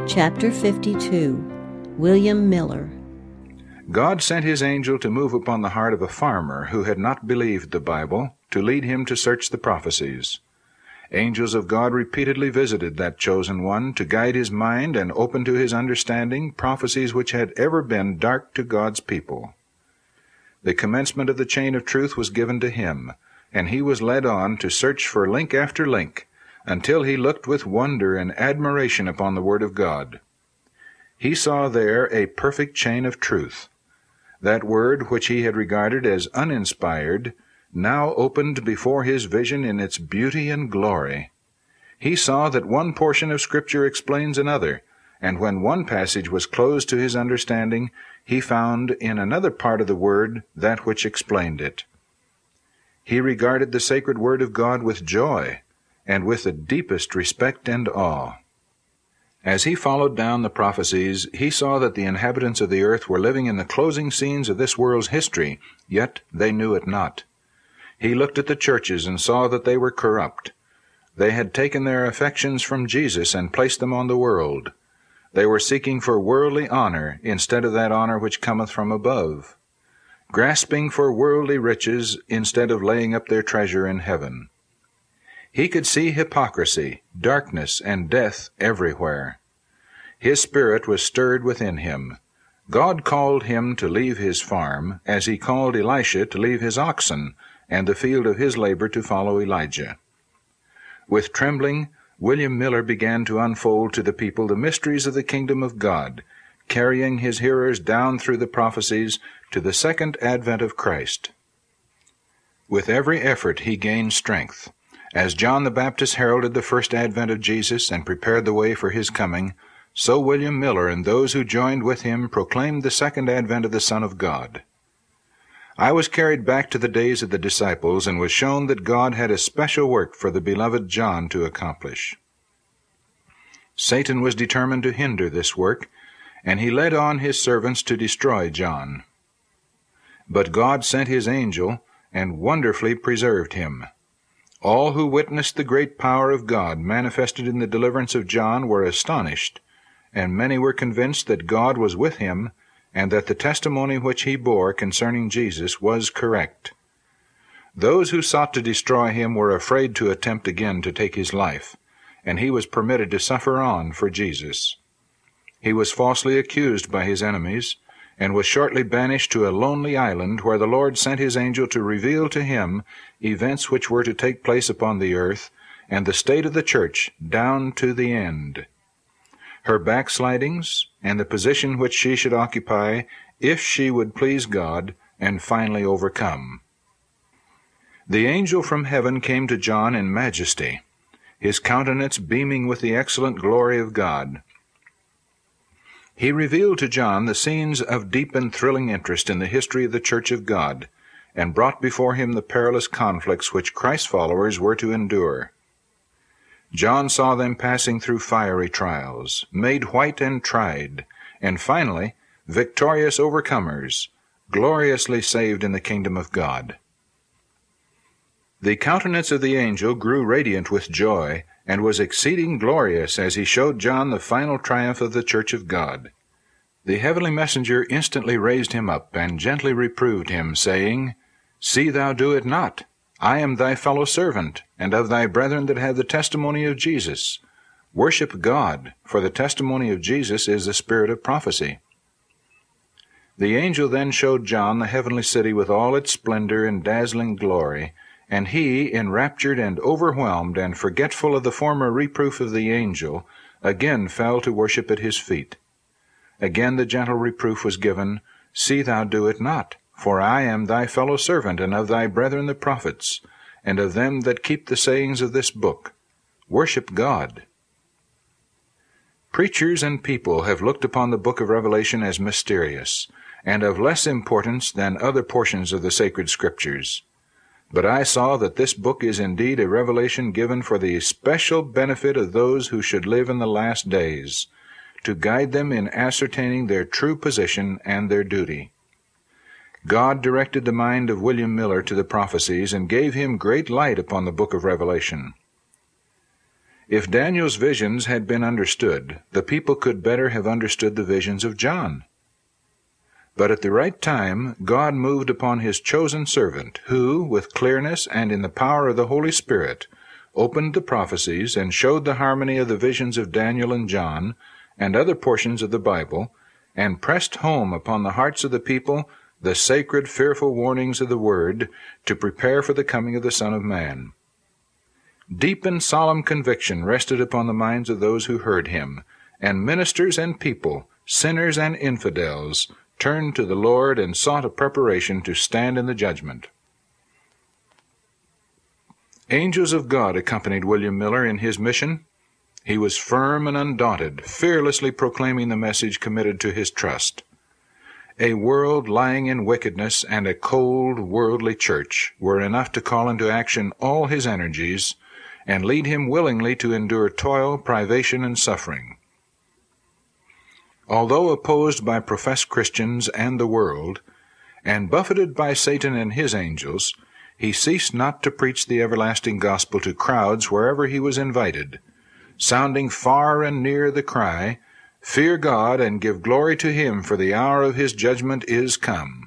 Chapter 52. William Miller. God sent his angel to move upon the heart of a farmer who had not believed the Bible, to lead him to search the prophecies. Angels of God repeatedly visited that chosen one to guide his mind and open to his understanding prophecies which had ever been dark to God's people. The commencement of the chain of truth was given to him, and he was led on to search for link after link, until he looked with wonder and admiration upon the Word of God. He saw there a perfect chain of truth. That Word which he had regarded as uninspired now opened before his vision in its beauty and glory. He saw that one portion of Scripture explains another, and when one passage was closed to his understanding, he found in another part of the Word that which explained it. He regarded the sacred Word of God with joy, and with the deepest respect and awe. As he followed down the prophecies, he saw that the inhabitants of the earth were living in the closing scenes of this world's history, yet they knew it not. He looked at the churches and saw that they were corrupt. They had taken their affections from Jesus and placed them on the world. They were seeking for worldly honor instead of that honor which cometh from above, grasping for worldly riches instead of laying up their treasure in heaven. He could see hypocrisy, darkness, and death everywhere. His spirit was stirred within him. God called him to leave his farm, as he called Elisha to leave his oxen, and the field of his labor to follow Elijah. With trembling, William Miller began to unfold to the people the mysteries of the kingdom of God, carrying his hearers down through the prophecies to the second advent of Christ. With every effort he gained strength. As John the Baptist heralded the first advent of Jesus and prepared the way for his coming, so William Miller and those who joined with him proclaimed the second advent of the Son of God. I was carried back to the days of the disciples and was shown that God had a special work for the beloved John to accomplish. Satan was determined to hinder this work, and he led on his servants to destroy John. But God sent his angel and wonderfully preserved him. All who witnessed the great power of God manifested in the deliverance of John were astonished, and many were convinced that God was with him, and that the testimony which he bore concerning Jesus was correct. Those who sought to destroy him were afraid to attempt again to take his life, and he was permitted to suffer on for Jesus. He was falsely accused by his enemies, and was shortly banished to a lonely island where the Lord sent his angel to reveal to him events which were to take place upon the earth, and the state of the church down to the end. Her backslidings, and the position which she should occupy if she would please God and finally overcome. The angel from heaven came to John in majesty, his countenance beaming with the excellent glory of God. He revealed to John the scenes of deep and thrilling interest in the history of the Church of God, and brought before him the perilous conflicts which Christ's followers were to endure. John saw them passing through fiery trials, made white and tried, and finally victorious overcomers, gloriously saved in the kingdom of God. The countenance of the angel grew radiant with joy, and was exceeding glorious as he showed John the final triumph of the Church of God. The heavenly messenger instantly raised him up, and gently reproved him, saying, See thou do it not. I am thy fellow servant, and of thy brethren that have the testimony of Jesus. Worship God, for the testimony of Jesus is the spirit of prophecy. The angel then showed John the heavenly city with all its splendor and dazzling glory, and he, enraptured and overwhelmed and forgetful of the former reproof of the angel, again fell to worship at his feet. Again the gentle reproof was given, See thou do it not, for I am thy fellow servant, and of thy brethren the prophets, and of them that keep the sayings of this book. Worship God. Preachers and people have looked upon the book of Revelation as mysterious, and of less importance than other portions of the sacred Scriptures. But I saw that this book is indeed a revelation given for the special benefit of those who should live in the last days, to guide them in ascertaining their true position and their duty. God directed the mind of William Miller to the prophecies, and gave him great light upon the book of Revelation. If Daniel's visions had been understood, the people could better have understood the visions of John. But at the right time, God moved upon his chosen servant, who, with clearness and in the power of the Holy Spirit, opened the prophecies and showed the harmony of the visions of Daniel and John and other portions of the Bible, and pressed home upon the hearts of the people the sacred, fearful warnings of the Word to prepare for the coming of the Son of Man. Deep and solemn conviction rested upon the minds of those who heard him, and ministers and people, sinners and infidels, turned to the Lord and sought a preparation to stand in the judgment. Angels of God accompanied William Miller in his mission. He was firm and undaunted, fearlessly proclaiming the message committed to his trust. A world lying in wickedness and a cold, worldly church were enough to call into action all his energies and lead him willingly to endure toil, privation, and suffering. Although opposed by professed Christians and the world, and buffeted by Satan and his angels, he ceased not to preach the everlasting gospel to crowds wherever he was invited, sounding far and near the cry, "Fear God and give glory to him, for the hour of his judgment is come."